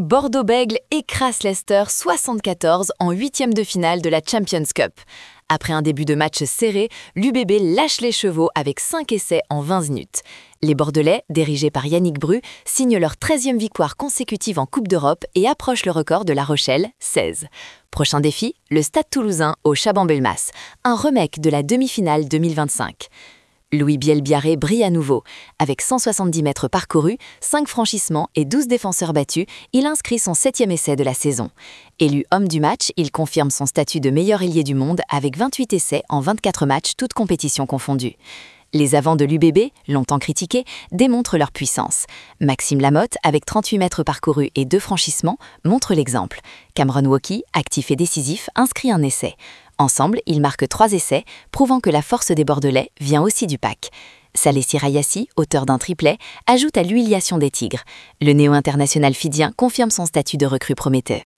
Bordeaux-Bègles écrase Leicester 74 en huitième de finale de la Champions Cup. Après un début de match serré, l'UBB lâche les chevaux avec 5 essais en 20 minutes. Les Bordelais, dirigés par Yannick Bru, signent leur 13e victoire consécutive en Coupe d'Europe et approchent le record de La Rochelle, 16. Prochain défi, le Stade Toulousain au Chaban-Belmas, un remake de la demi-finale 2025. Louis Bielbiarré brille à nouveau. Avec 170 mètres parcourus, 5 franchissements et 12 défenseurs battus, il inscrit son 7e essai de la saison. Élu homme du match, il confirme son statut de meilleur ailier du monde avec 28 essais en 24 matchs, toutes compétitions confondues. Les avants de l'UBB, longtemps critiqués, démontrent leur puissance. Maxime Lamotte, avec 38 mètres parcourus et 2 franchissements, montre l'exemple. Cameron Woki, actif et décisif, inscrit un essai. Ensemble, ils marquent 3 essais, prouvant que la force des Bordelais vient aussi du pack. Saleh Sirayassi, auteur d'un triplet, ajoute à l'humiliation des Tigres. Le néo-international fidjien confirme son statut de recrue prometteur.